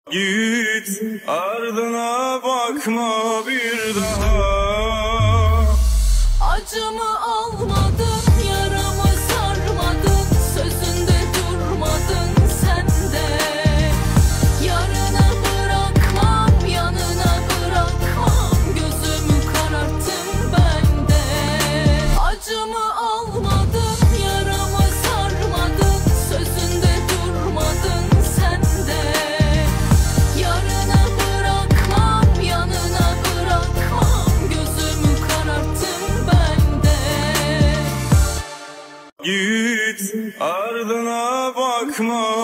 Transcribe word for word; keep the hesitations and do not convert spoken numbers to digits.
Git ardına bakma bir daha. Acımı almadın, yaramı sarmadın, sözünde durmadın sen de. Yarına bırakmam, yanına bırakmam, gözümü kararttın ben de. Acımı almadın, yaramı sarmadın, sözünde durmadın sen de. Yarına bırakmam, yanına bırakmam, gözümü kararttın ben de. Git ardına bakma